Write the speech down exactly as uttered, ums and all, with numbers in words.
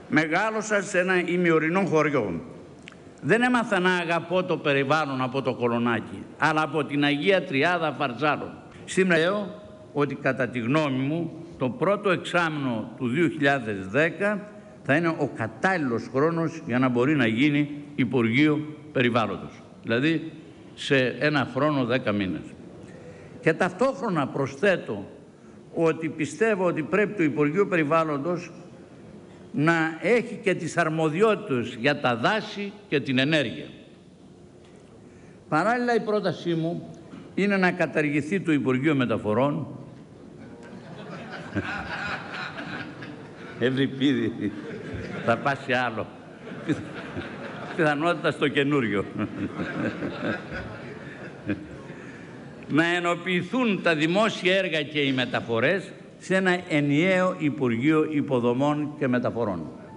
Μεγάλωσα σε ένα ημιορεινό χωριό. Δεν έμαθα να αγαπώ το περιβάλλον από το Κολονάκι, αλλά από την Αγία Τριάδα Φαρζάρων. Σήμερα λέω ότι κατά τη γνώμη μου το πρώτο εξάμηνο του δύο χιλιάδες δέκα θα είναι ο κατάλληλος χρόνος για να μπορεί να γίνει Υπουργείο Περιβάλλοντος. Δηλαδή σε ένα χρόνο, δέκα μήνες. Και ταυτόχρονα προσθέτω ότι πιστεύω ότι πρέπει το Υπουργείο Περιβάλλοντος να έχει και τις αρμοδιότητες για τα δάση και την ενέργεια. Παράλληλα, η πρότασή μου είναι να καταργηθεί το Υπουργείο Μεταφορών. Ευρυπίδη, θα πας σε άλλο. Πιθανότητα στο καινούριο. Να ενοποιηθούν τα δημόσια έργα και οι μεταφορές σε ένα ενιαίο Υπουργείο Υποδομών και Μεταφορών.